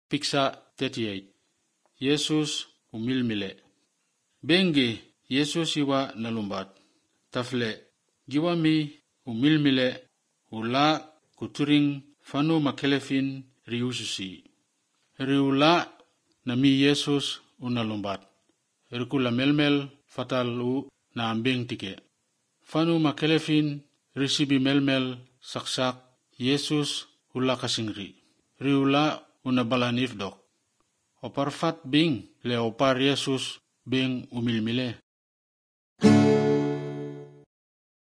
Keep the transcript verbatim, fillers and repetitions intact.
Picture thirty-eight. Yesus umilmile. Bengi Yesus iwa nalumbat. Tafle jiwa mi umilmile ula kuturing fanu makelefin riususi. Riula nami Yesus unalumbat. Rikula melmel fatal u na ambeng tike. Fanu makelefin risibi melmel saksak Yesus ula kasingri. Riula una balanif dok. Opar fat bing le opar Yesus bing umilmile.